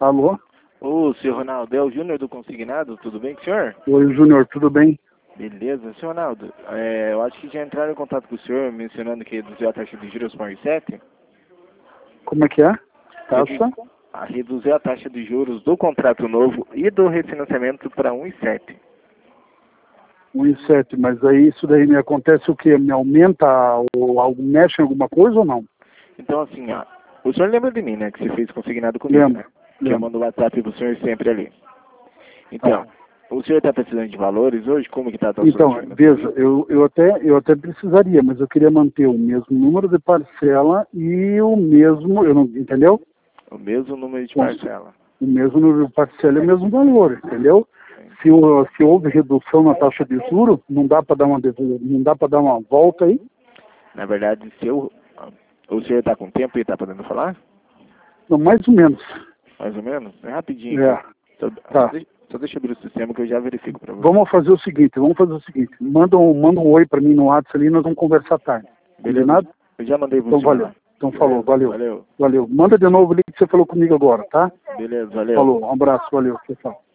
Alô? Ô, senhor Ronaldo, é o Júnior do Consignado, tudo bem com o senhor? Oi, Júnior, tudo bem? Beleza. Senhor Ronaldo, eu acho que já entraram em contato com o senhor mencionando que reduziu a taxa de juros para 1,7. Como é que é? Taxa? Reduziu a taxa de juros do contrato novo e do refinanciamento para 1,7. 1,7, mas aí isso daí me acontece o quê? Me aumenta ou algo, mexe em alguma coisa ou não? Então, assim, ó, o senhor lembra de mim, né, que você fez consignado comigo, Lembro, né? Que eu mando o WhatsApp pro senhor sempre ali. Então, Tá. o senhor está precisando de valores hoje? Como que está a tua Então, sorte? veja, eu até precisaria, mas eu queria manter o mesmo número de parcela e o mesmo, eu não, entendeu? O mesmo número de parcela. O mesmo número de parcela e o mesmo valor, entendeu? Se houve redução na taxa de juros, não dá para dar uma volta aí? Na verdade, o senhor está com tempo e está podendo falar? Não, mais ou menos. Mais ou menos? É rapidinho. É. Tá. Só deixa eu abrir o sistema que eu já verifico para você. Vamos fazer o seguinte, manda um oi para mim no WhatsApp ali e nós vamos conversar tarde. Beleza? Combinado? Eu já mandei para Então o senhor. valeu. Então falou, valeu. Valeu. Valeu. Manda de novo ali que você falou comigo agora, tá? Beleza, valeu. Falou, um abraço, valeu, tchau.